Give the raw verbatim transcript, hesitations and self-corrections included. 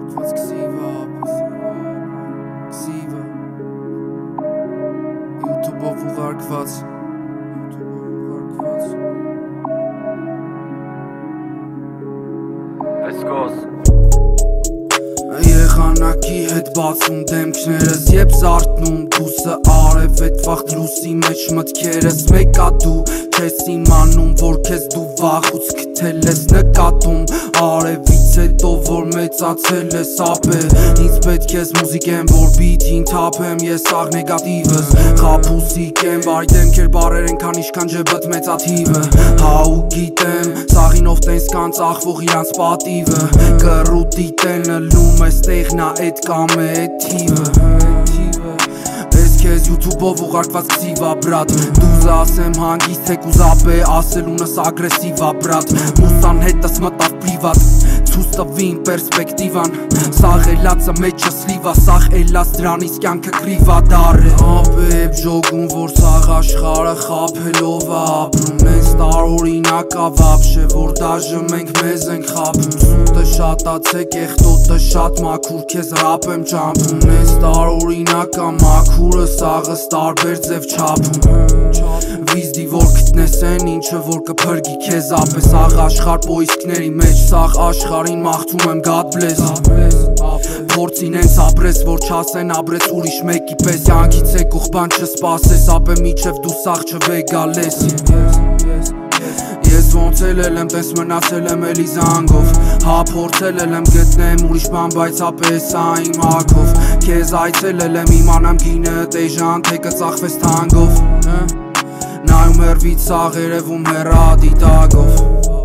Ուղարկված քսիվա, քսիվա YouTube-ով ուղարկված Let's go. Եղանակի հետ բացում դեմքներս Եբ զարթնում դուսը արև էդ վաղ դրուսի մեջ մտքերս Մեկա դու չես իմանում որ քեզ դու վախուց քթել ես Նկատում արևից հետո որ մեծացել ես ապե Ինձ պետք ես մուզիկեն որ բիթին թափեմ Ես աղ նեգատիվս Խապուսիկ եմ վայ դեմքեր բարեր են քան իշքան ջեբըտ մեծաթիվը Հա ու գիտեմ սաղինով տենց կան ծախվող իրանց պատիվը Կռուտի տենը լում ես տեղնա էդ կամ է էդ թիվը Ես քեզ YouTube-ով ուղարկված քսիվա բրատ Դուզ ասեմ հանգիստ թեկուզ ապե ասելունս ագրեսիվա բրատ Մուսան հետս մտավ պրիվատ Ցույց տվին պերսպեկտիվան Սաղ էլացը մեջը սլիվա Սաղ էլաց դրանից կյանքը կրիվա դար է Ապեբ ժոգում որ սաղ աշխարը խապելով ապրում Ես տարօրինակա վաբշե որ դաժը մենք մեզ ենք խապում Սուտը շատացե կեղտոտը շատ մաքուր քեզ ռապ եմ ճամփում Ես տարօրինակա մաքուրը սաղս տարբեր ձև չափում Վիզդի որ գտնես են ինչը որ կփրգի քեզ ապե Սաղ աշխար պոիսկների մեջ սաղ աշխարին մաղթում եմ God bless Փորձին են սապրես որ չասեն ապրես ուրիշ մեկի պես Յանքից եկող բան չսպասես ապե միչև դու սաղ չվեգալես Ես ոնց էլ եմ տես մնացել եմ էլի զանգով Հա փորձել եմ գտնեմ ուրիշ բան բայց ապե սա իմ հագով Քեզ այցելել եմ իմանամ գինը տեժան թե կծախվես թանգով Նայում հեռվից սաղ երևում հեռա դիտակով